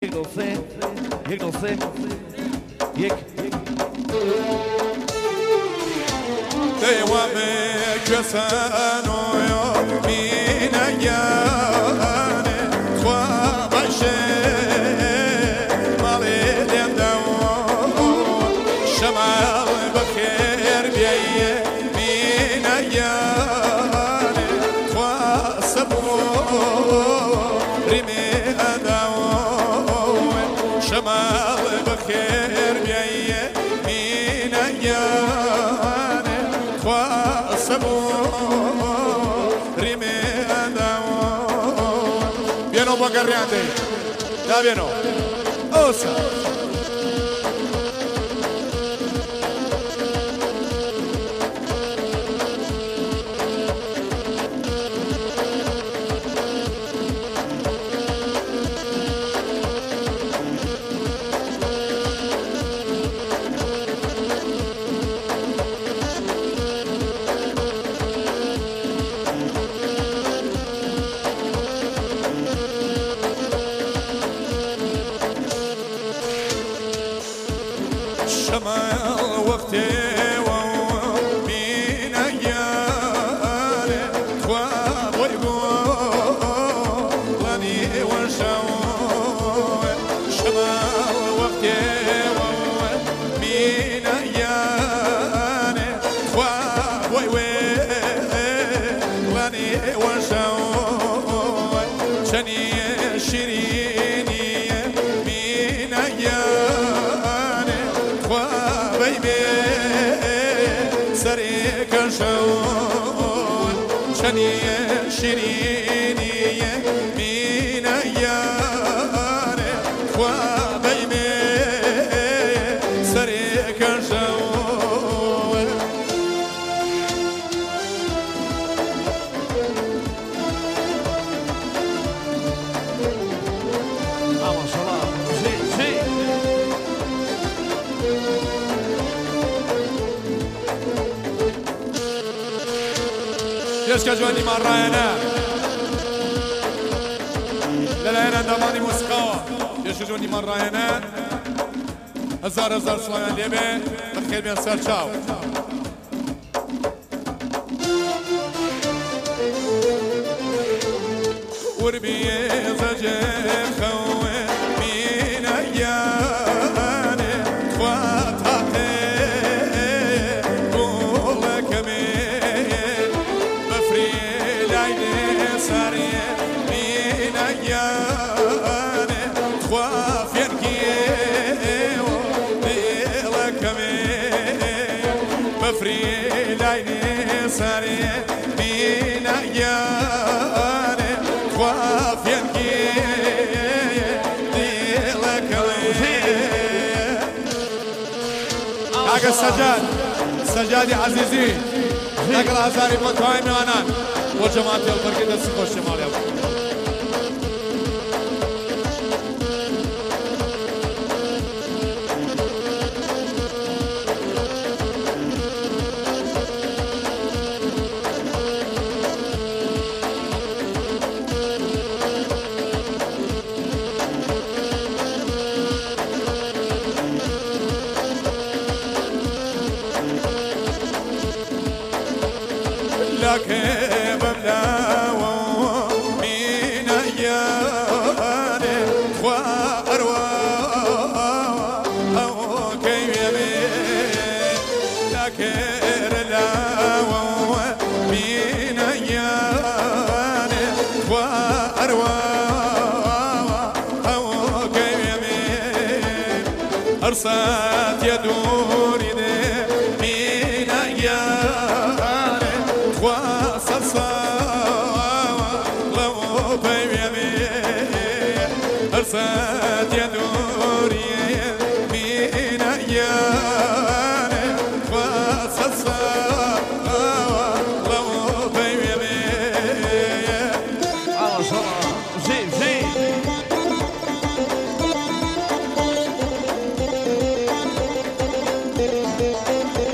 یک دو سه یک دو سه یک دیوام کسانو مینه یانه خواه باشه مالی لیندو شمال بخیر بیایه مینه یانه خواه سبو ریمی ادو شمال بخیر بیایه مینه یانه خواه سبو ریمی ادو بیانو با گریانده دا بیانو اوسا شمال وقتي ومين أيالي خواب ويقولني وشوي شمال وقتي ومين أيالي خواب ويقولني وشوي شني شيريني مين أيالي بيبي سريك شون شني شيريني مين أياني خوا بيبي سريك شون ما شاء الله زين يشكى جواني مرة هنا لا هنا دماني موسيقى يشكى جواني مرة هنا هزار سلام ليبي بخير بين سر تشاو وربي زجاج خوي من أياني خواتها قولك مين بفريل عيني ساري من أياني خواف ينكي وبيلك مين بفريل عيني ساري من أياني خواف ينكي ديلك حق السجاد عزيزي نقل هزاري مطاعم وانان وجماعة الفرق دستخوش شمالي لك بملاوة من أياني وأرواح أو كيف يمين لك رلاوة من أياني وأرواح أو كيف يمين أرصاد